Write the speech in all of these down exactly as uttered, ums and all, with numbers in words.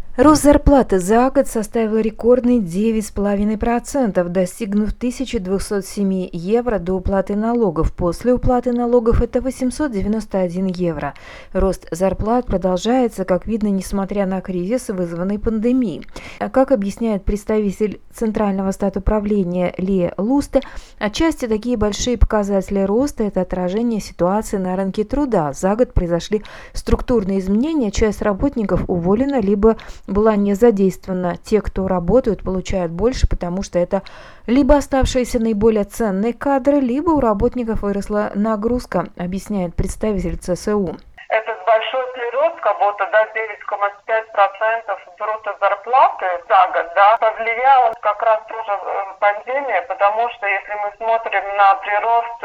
Рост зарплаты за год составил рекордные девять целых пять десятых процента, достигнув тысячи двухсот семи евро до уплаты налогов. После уплаты налогов это восемьсот девяносто один евро. Рост зарплат продолжается, как видно, несмотря на кризис, вызванный пандемией. Как объясняет представитель Центрального статуправления Лия Лусте, отчасти такие большие показатели роста – это отражение ситуации на рынке труда. За год произошли структурные изменения, часть работников уволена, либо была не задействована. Те, кто работают, получают больше, потому что это либо оставшиеся наиболее ценные кадры, либо у работников выросла нагрузка, объясняет представитель ЦСУ. Этот большой прирост, как будто да, девять целых пять десятых процента брутто зарплаты за год, да, повлияла как раз тоже пандемия, потому что если мы смотрим на прирост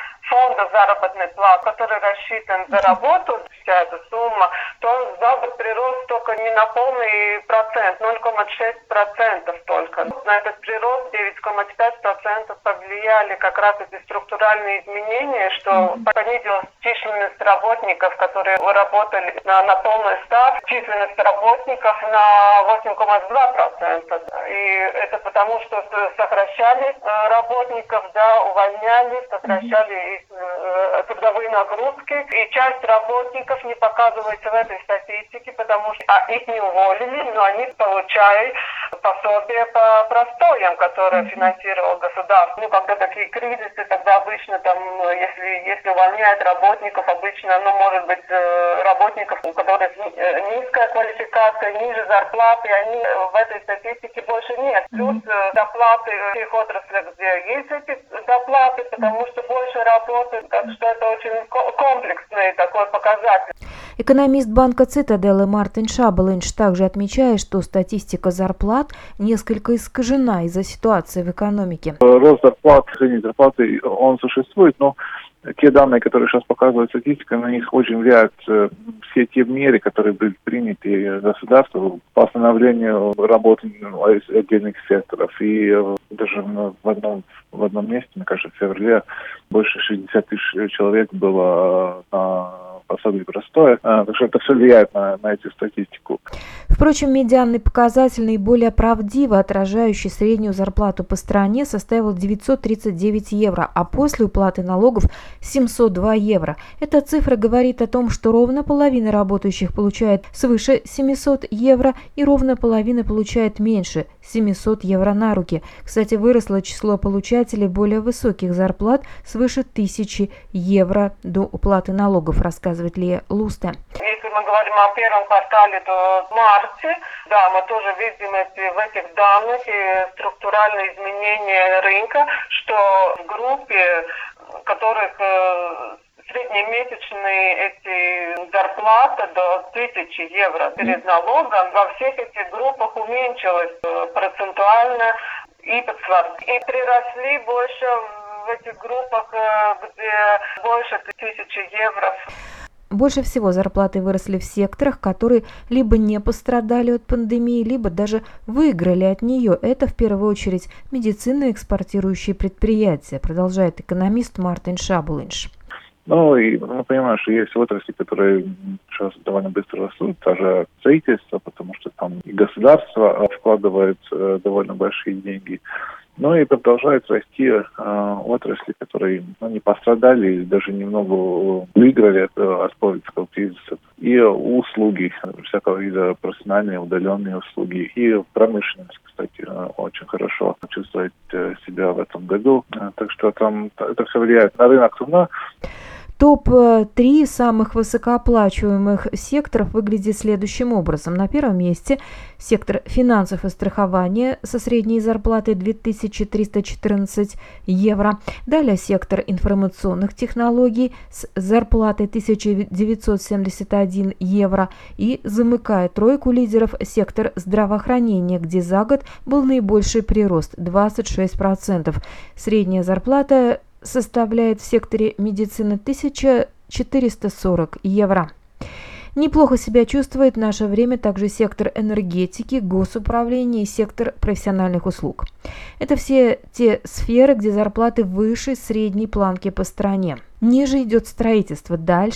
фонда заработной платы, который рассчитан за работу, вся эта сумма, то за год прирост только не на полный процент, ноль целых шесть десятых процента только. На этот прирост девять целых пять десятых процента повлияли как раз эти структуральные изменения, что понизилась численность работников, которые работали на, на полную ставку, численность работников на восемь целых два десятых процента. И это потому, что сокращали работников, да, увольняли, сокращали трудовые нагрузки, и часть работников не показывается в этой статистике, потому что а, их не уволили, но они получают пособие по простоям, которое финансировало государство. Ну, когда такие кризисы, тогда обычно там, если, если увольняют работников, обычно, ну, может быть, работников, у которых низкая квалификация, ниже зарплаты, они в этой статистике больше нет. Плюс доплаты в тех отраслях, где есть эти доплаты, потому что больше работают, так что это очень комплексный такой показатель. Экономист банка Цитаделы Мартин Шаболинш также отмечает, что статистика зарплат несколько искажена из-за ситуации в экономике. Рост зарплат, средней зарплаты, он существует, но те данные, которые сейчас показывает статистика, на них очень влияют э, все те меры, которые были приняты государством по остановлению работы отдельных секторов. И э, даже в одном, в одном месте, мне кажется, в феврале больше шестидесяти тысяч человек было э, на пособие простоя. А, так что это все влияет на, на эту статистику. Впрочем, медианный показатель, наиболее правдиво отражающий среднюю зарплату по стране, составил девятьсот тридцать девять евро, а после уплаты налогов семьсот два евро. Эта цифра говорит о том, что ровно половина работающих получает свыше семисот евро и ровно половина получает меньше – семисот евро на руки. Кстати, выросло число получателей более высоких зарплат свыше тысячи евро до уплаты налогов, рассказывает Лия Лусте. Если мы говорим о первом квартале, то в марте, да, мы тоже видим эти, в этих данных и структуральные изменения рынка, что в группе, которых среднемесячные эти зарплаты до тысячи евро перед налогом, во всех этих группах уменьшилась процентуально и подсвар. И приросли больше в этих группах, где больше тысячи евро. Больше всего зарплаты выросли в секторах, которые либо не пострадали от пандемии, либо даже выиграли от нее. Это в первую очередь медицина, экспортирующие предприятия, продолжает экономист Мартин Шаболинш. Ну и мы понимаем, что есть отрасли, которые сейчас довольно быстро растут, даже строительство, потому что там и государство вкладывает э, довольно большие деньги. Ну и продолжают расти э, отрасли, которые ну, не пострадали или даже немного выиграли от, от ковидского кризиса. И услуги, всякого вида профессиональные, удаленные услуги. И промышленность, кстати, очень хорошо чувствует себя в этом году. Так что там это все влияет на рынок труда. топ три самых высокооплачиваемых секторов выглядит следующим образом. На первом месте сектор финансов и страхования со средней зарплатой две тысячи триста четырнадцать евро. Далее сектор информационных технологий с зарплатой тысяча девятьсот семьдесят один евро. И замыкает тройку лидеров сектор здравоохранения, где за год был наибольший прирост – двадцать шесть процентов. Средняя зарплата составляет в секторе медицины тысяча четыреста сорок евро. Неплохо себя чувствует в наше время также сектор энергетики, госуправления и сектор профессиональных услуг. Это все те сферы, где зарплаты выше средней планки по стране. Ниже идет строительство, дальше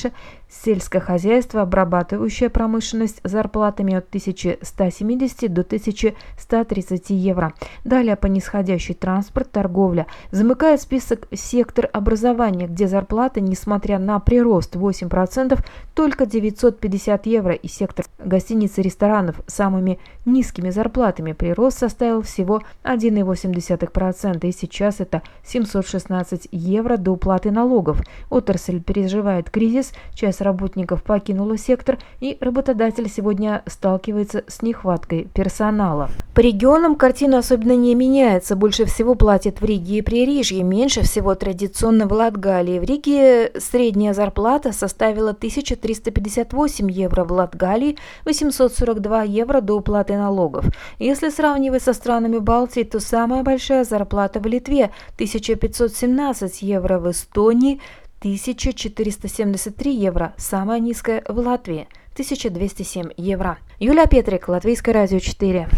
Сельское хозяйство, обрабатывающая промышленность с зарплатами от тысячи ста семидесяти до тысячи ста тридцати евро. Далее по нисходящей транспорт, торговля. Замыкает список сектор образования, где зарплаты, несмотря на прирост восемь процентов, только девятьсот пятьдесят евро, и сектор гостиниц и ресторанов с самыми низкими зарплатами. Прирост составил всего один целых восемь десятых процента, и сейчас это семьсот шестнадцать евро до уплаты налогов. Отрасль переживает кризис, часть работников покинула сектор, и работодатель сегодня сталкивается с нехваткой персонала. По регионам картина особенно не меняется. Больше всего платят в Риге и Пририжье, меньше всего традиционно в Латгалии. В Риге средняя зарплата составила тысяча триста пятьдесят восемь евро, в Латгалии восемьсот сорок два евро до уплаты налогов. Если сравнивать со странами Балтии, то самая большая зарплата в Литве – тысяча пятьсот семнадцать евро, в Эстонии – тысяча четыреста семьдесят три евро, самая низкая в Латвии – тысяча двести семь евро. Юлия Петрик, Латвийское радио четыре.